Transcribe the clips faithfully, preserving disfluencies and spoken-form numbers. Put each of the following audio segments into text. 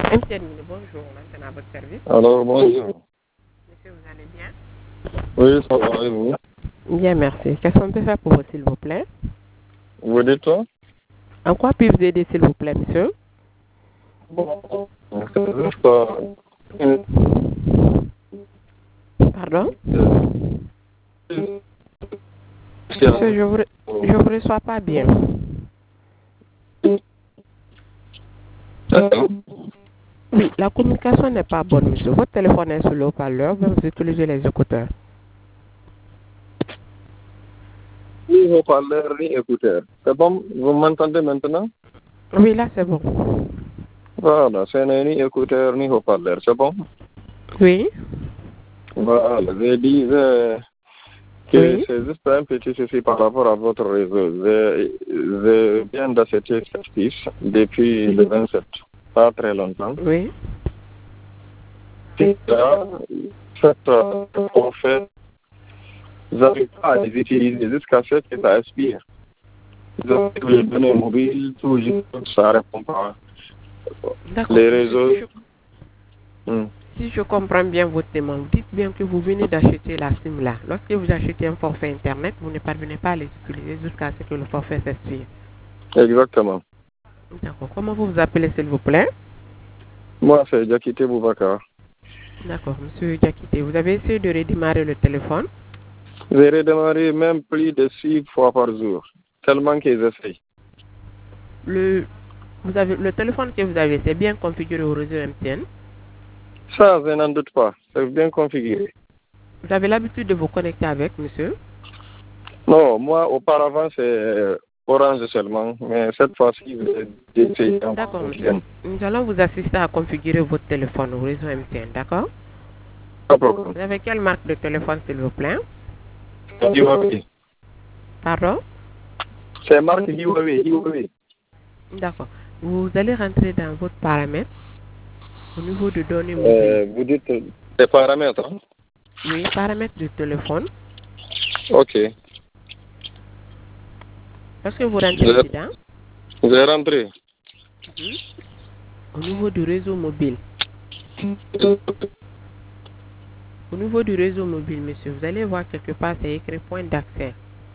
M T N, bonjour, maintenant à votre service. Alors, bonjour. Monsieur, vous allez bien? Oui, ça va, et vous? Bien, merci. Qu'est-ce qu'on peut faire pour vous, s'il vous plaît? Vous dites toi? En quoi puis vous aider, s'il vous plaît, monsieur? Bon, c'est juste pas... Pardon? Monsieur, je vous, je vous reçois pas bien. Oui, la communication n'est pas bonne, monsieur. Votre téléphone est sur le haut-parleur, vous utilisez les écouteurs. Ni haut-parleur, ni écouteur. C'est bon? Vous m'entendez maintenant? Oui, là, c'est bon. Voilà, c'est ni écouteur, ni haut-parleur. C'est bon? Oui? Voilà, je disais que Oui? c'est juste un petit souci par rapport à votre réseau. Je, je viens d'acheter cette fiche depuis le vingt-sept, pas très longtemps. Oui? Et là, cette euh, en fait, j'arrive pas à les utiliser jusqu'à ce que ça expire. Donc, les données mobiles, toujours, ça répond pas. D'accord. Les réseaux. Si je, Hmm. si je comprends bien votre demande, dites bien que vous venez d'acheter la SIM là. Lorsque vous achetez un forfait Internet, vous ne parvenez pas à les utiliser jusqu'à ce que le forfait s'expire. Exactement. D'accord. Comment vous vous appelez, s'il vous plaît? Moi, c'est Diakité Boubacar. D'accord, monsieur Diakité. Vous avez essayé de redémarrer le téléphone? J'ai redémarré même plus de six fois par jour, tellement que j'essaie. Le, vous avez, le téléphone que vous avez, c'est bien configuré au réseau M T N? Ça, je n'en doute pas. C'est bien configuré. Vous avez l'habitude de vous connecter avec, monsieur? Non, moi, auparavant, c'est Orange seulement, mais cette fois-ci, j'ai essayé. D'accord, monsieur. Nous allons vous assister à configurer votre téléphone au réseau M T N, d'accord? Pas de problème. Vous avez quelle marque de téléphone, s'il vous plaît? Huawei. Pardon? C'est marque Huawei, Huawei. D'accord. Vous allez rentrer dans votre paramètre au niveau de données mobiles. Euh, vous dites des paramètres, hein? Oui, paramètres du téléphone. Ok. Lorsque vous rentrez Je- dedans, J'ai rentré. mhm, au niveau du réseau mobile, au niveau du réseau mobile, monsieur, vous allez voir quelque part, c'est écrit point d'accès.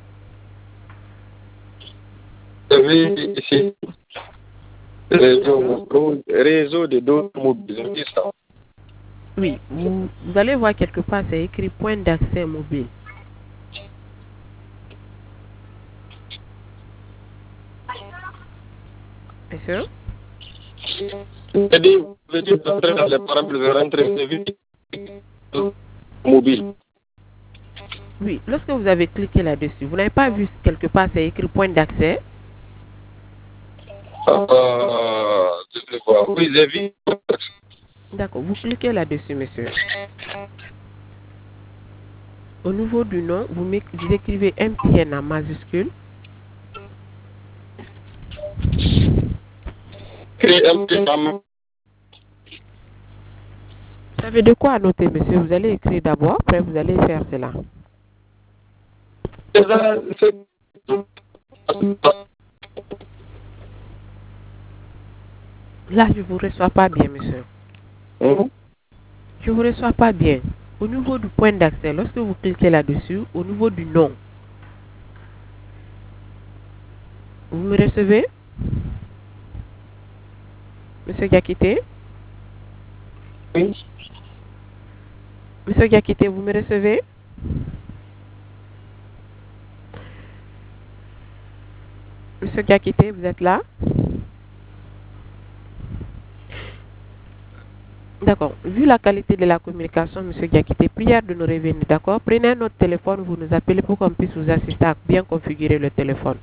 Je vais ici. Réseau, réseau de données mobiles. C'est ça. Oui, vous, vous allez voir quelque part, c'est écrit point d'accès mobile. Monsieur? J'ai dit, vous avez dit d'entrer dans les paramètres de rentrée de vie mobile. Oui, lorsque vous avez cliqué là-dessus, vous n'avez pas vu quelque part, c'est écrit point d'accès. Euh, je vais voir. Oui, j'ai vu. D'accord, vous cliquez là-dessus, monsieur. Au niveau du nom, vous, met- vous écrivez M T N en majuscule. Créer un petit am- Vous savez de quoi noter, monsieur? Vous allez écrire d'abord, après vous allez faire cela. Déjà, c'est- Là, je ne vous reçois pas bien, monsieur. Hein? Je ne vous reçois pas bien. Au niveau du point d'accès, lorsque vous cliquez là-dessus, au niveau du nom, vous me recevez? Monsieur Diakité? Oui. Monsieur Diakité, vous me recevez? Monsieur Diakité, vous êtes là? D'accord. Vu la qualité de la communication, monsieur Diakité, prière de nous revenir, d'accord? Prenez notre téléphone, vous nous appelez pour qu'on puisse vous assister à bien configurer le téléphone.